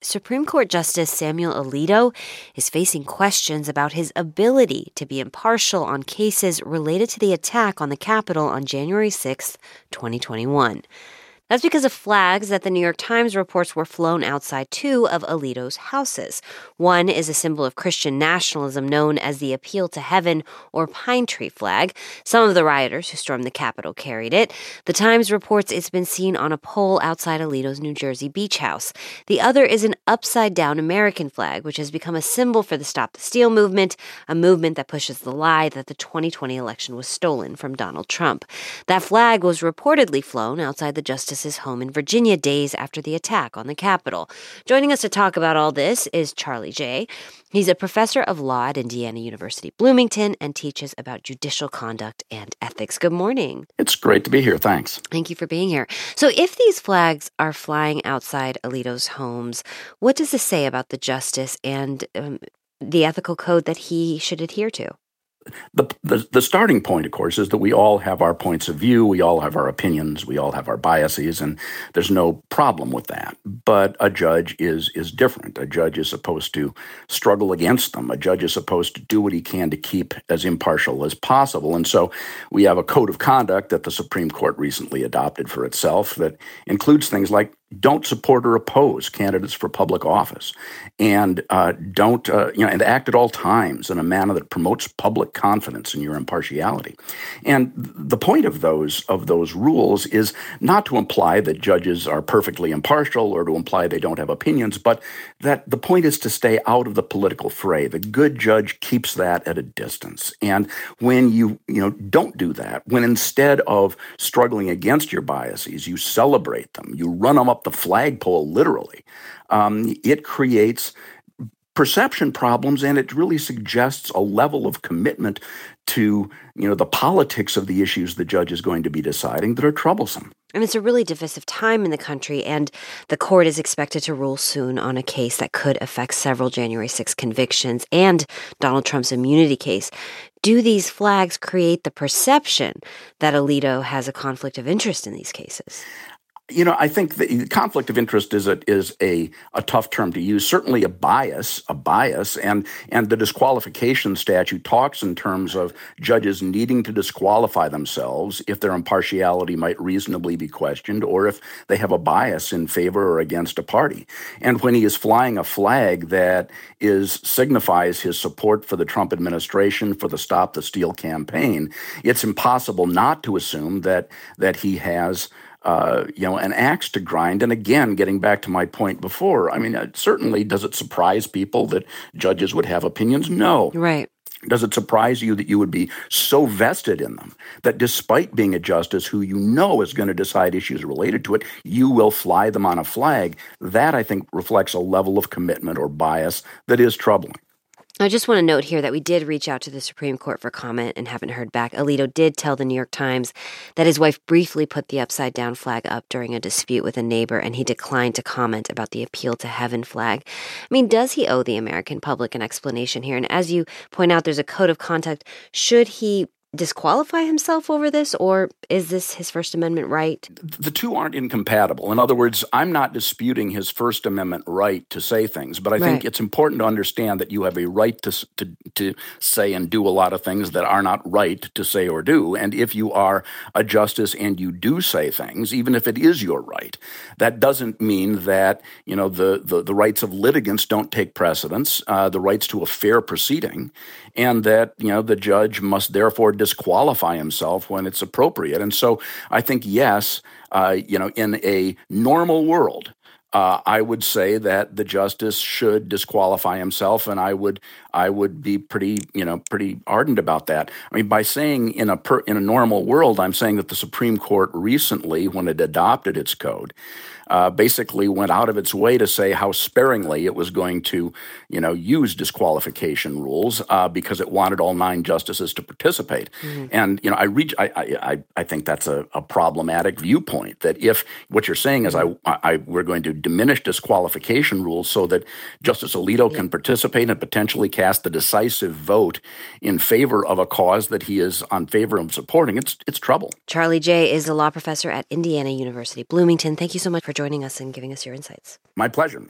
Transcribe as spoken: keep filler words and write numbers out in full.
Supreme Court Justice Samuel Alito is facing questions about his ability to be impartial on cases related to the attack on the Capitol on January sixth, twenty twenty-one. That's because of flags that the New York Times reports were flown outside two of Alito's houses. One is a symbol of Christian nationalism known as the Appeal to Heaven or Pine Tree flag. Some of the rioters who stormed the Capitol carried it. The Times reports it's been seen on a pole outside Alito's New Jersey beach house. The other is an upside-down American flag, which has become a symbol for the Stop the Steal movement, a movement that pushes the lie that the twenty twenty election was stolen from Donald Trump. That flag was reportedly flown outside the Justice's home in Virginia days after the attack on the Capitol. Joining us to talk about all this is Charlie Jay. He's a professor of law at Indiana University Bloomington and teaches about judicial conduct and ethics. Good morning. It's great to be here. Thanks. Thank you for being here. So if these flags are flying outside Alito's homes, what does this say about the justice and um, the ethical code that he should adhere to? The, the the starting point, of course, is that we all have our points of view, we all have our opinions, we all have our biases, and there's no problem with that. But a judge is is different. A judge is supposed to struggle against them. A judge is supposed to do what he can to keep as impartial as possible. And so we have a code of conduct that the Supreme Court recently adopted for itself that includes things like don't support or oppose candidates for public office, and uh, don't uh, you know, and act at all times in a manner that promotes public confidence in your impartiality. And the point of those of those rules is not to imply that judges are perfectly impartial or to imply they don't have opinions, but that the point is to stay out of the political fray. The good judge keeps that at a distance. And when you you know don't do that, when instead of struggling against your biases, you celebrate them, you run them up the flagpole, literally, um, it creates perception problems, and it really suggests a level of commitment to, you know, the politics of the issues the judge is going to be deciding that are troublesome. And it's a really divisive time in the country, and the court is expected to rule soon on a case that could affect several January sixth convictions and Donald Trump's immunity case. Do these flags create the perception that Alito has a conflict of interest in these cases? You know, I think the conflict of interest is a is a, a tough term to use. Certainly a bias, a bias, and and the disqualification statute talks in terms of judges needing to disqualify themselves if their impartiality might reasonably be questioned, or if they have a bias in favor or against a party. And when he is flying a flag that is signifies his support for the Trump administration, for the Stop the Steal campaign, it's impossible not to assume that that he has Uh, you know, an axe to grind. And again, getting back to my point before, I mean, uh, certainly does it surprise people that judges would have opinions? No. Right. Does it surprise you that you would be so vested in them that despite being a justice who you know is going to decide issues related to it, you will fly them on a flag? That, I think, reflects a level of commitment or bias that is troubling. I just want to note here that we did reach out to the Supreme Court for comment and haven't heard back. Alito did tell the New York Times that his wife briefly put the upside-down flag up during a dispute with a neighbor, and he declined to comment about the Appeal to Heaven flag. I mean, does he owe the American public an explanation here? And as you point out, there's a code of conduct. Should he disqualify himself over this, or is this his First Amendment right? The two aren't incompatible. In other words, I'm not disputing his First Amendment right to say things, but I think right. it's important to understand that you have a right to, to to say and do a lot of things that are not right to say or do. And if you are a justice and you do say things, even if it is your right, that doesn't mean that, you know, the the, the rights of litigants don't take precedence, uh, the rights to a fair proceeding, and that, you know, the judge must therefore disqualify himself when it's appropriate. And so I think, yes, uh, you know, in a normal world, uh, I would say that the justice should disqualify himself, and I would I would be pretty, you know, pretty ardent about that. I mean, by saying in a per, in a normal world, I'm saying that the Supreme Court recently, when it adopted its code, Uh, basically went out of its way to say how sparingly it was going to, you know, use disqualification rules uh, because it wanted all nine justices to participate. Mm-hmm. And, you know, I reach, I, I, I think that's a, a problematic viewpoint. That if what you're saying is, I, I, we're going to diminish disqualification rules so that Justice Alito yeah. can participate and potentially cast the decisive vote in favor of a cause that he is on favor of supporting, it's it's trouble. Charlie Jay is a law professor at Indiana University Bloomington. Thank you so much for joining us and giving us your insights. My pleasure.